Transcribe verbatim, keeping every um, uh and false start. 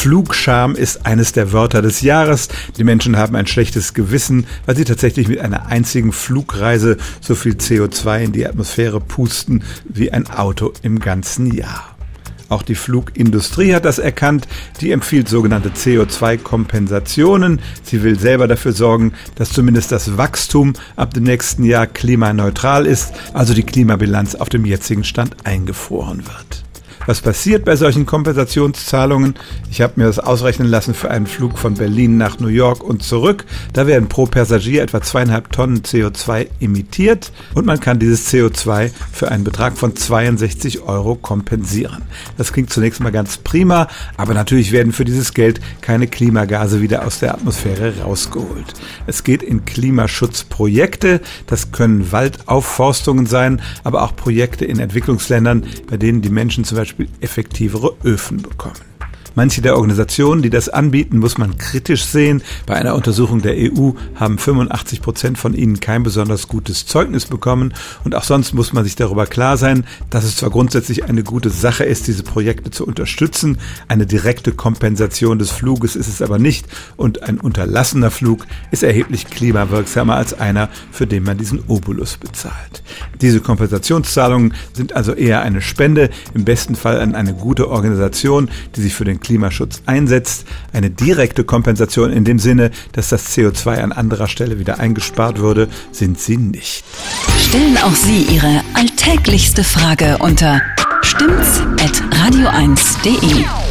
Flugscham ist eines der Wörter des Jahres. Die Menschen haben ein schlechtes Gewissen, weil sie tatsächlich mit einer einzigen Flugreise so viel C O zwei in die Atmosphäre pusten wie ein Auto im ganzen Jahr. Auch die Flugindustrie hat das erkannt. Die empfiehlt sogenannte C O zwei Kompensationen. Sie will selber dafür sorgen, dass zumindest das Wachstum ab dem nächsten Jahr klimaneutral ist, also die Klimabilanz auf dem jetzigen Stand eingefroren wird. Was passiert bei solchen Kompensationszahlungen? Ich habe mir das ausrechnen lassen für einen Flug von Berlin nach New York und zurück. Da werden pro Passagier etwa zweieinhalb Tonnen C O zwei emittiert und man kann dieses C O zwei für einen Betrag von zweiundsechzig Euro kompensieren. Das klingt zunächst mal ganz prima, aber natürlich werden für dieses Geld keine Klimagase wieder aus der Atmosphäre rausgeholt. Es geht in Klimaschutzprojekte, das können Waldaufforstungen sein, aber auch Projekte in Entwicklungsländern, bei denen die Menschen zum Beispiel effektivere Öfen bekommen. Manche der Organisationen, die das anbieten, muss man kritisch sehen. Bei einer Untersuchung der E U haben fünfundachtzig Prozent von ihnen kein besonders gutes Zeugnis bekommen. Und auch sonst muss man sich darüber klar sein, dass es zwar grundsätzlich eine gute Sache ist, diese Projekte zu unterstützen. Eine direkte Kompensation des Fluges ist es aber nicht. Und ein unterlassener Flug ist erheblich klimawirksamer als einer, für den man diesen Obolus bezahlt. Diese Kompensationszahlungen sind also eher eine Spende, im besten Fall an eine gute Organisation, die sich für den Klimaschutz einsetzt. Eine direkte Kompensation in dem Sinne, dass das C O zwei an anderer Stelle wieder eingespart würde, sind sie nicht. Stellen auch Sie Ihre alltäglichste Frage unter stimmt's at radio eins punkt de.